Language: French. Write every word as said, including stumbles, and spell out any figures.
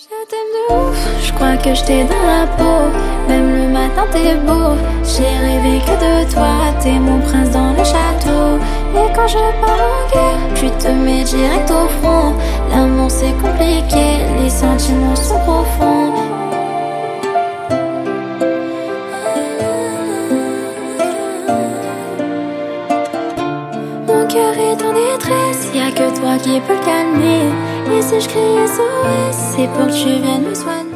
Je t'aime de ouf, je crois que je t'ai dans la peau. Même le matin t'es beau, j'ai rêvé que de toi. T'es mon prince dans le château. Et quand je pars en guerre, tu te mets direct au front. L'amour c'est compliqué, les sentiments sont profonds. Mon cœur est en détresse, y'a que toi qui peux le calmer. Et si je crie S O S, c'est pour que tu viennes me soigner.